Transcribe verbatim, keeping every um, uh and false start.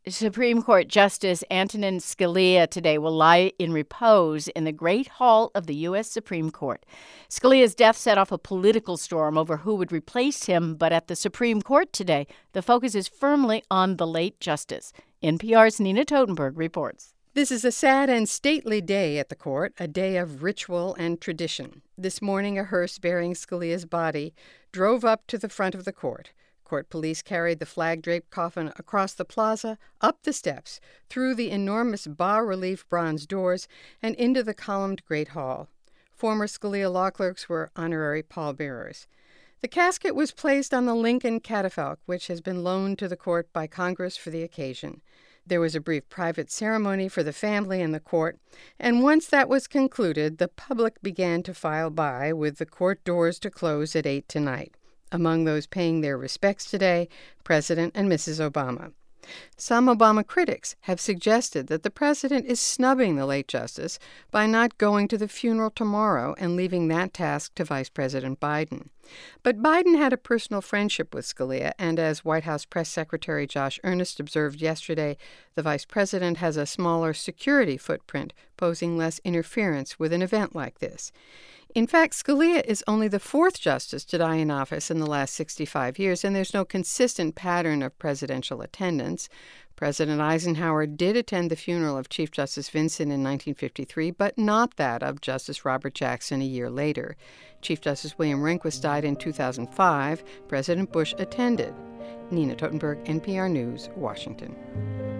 Supreme Court Justice Antonin Scalia today will lie in repose in the Great Hall of the U S Supreme Court. Scalia's death set off a political storm over who would replace him, but at the Supreme Court today, the focus is firmly on the late justice. N P R's Nina Totenberg reports. This is a sad and stately day at the court, a day of ritual and tradition. This morning, a hearse bearing Scalia's body drove up to the front of the court. Court police carried the flag-draped coffin across the plaza, up the steps, through the enormous bas-relief bronze doors, and into the columned Great Hall. Former Scalia law clerks were honorary pallbearers. The casket was placed on the Lincoln catafalque, which has been loaned to the court by Congress for the occasion. There was a brief private ceremony for the family and the court, and once that was concluded, the public began to file by, with the court doors to close at eight tonight. Among those paying their respects today, President and Missus Obama. Some Obama critics have suggested that the president is snubbing the late justice by not going to the funeral tomorrow and leaving that task to Vice President Biden. But Biden had a personal friendship with Scalia, and as White House Press Secretary Josh Earnest observed yesterday, the vice president has a smaller security footprint, posing less interference with an event like this. In fact, Scalia is only the fourth justice to die in office in the last sixty-five years, and there's no consistent pattern of presidential attendance. President Eisenhower did attend the funeral of Chief Justice Vinson in nineteen fifty-three, but not that of Justice Robert Jackson a year later. Chief Justice William Rehnquist died in two thousand five. President Bush attended. Nina Totenberg, N P R News, Washington.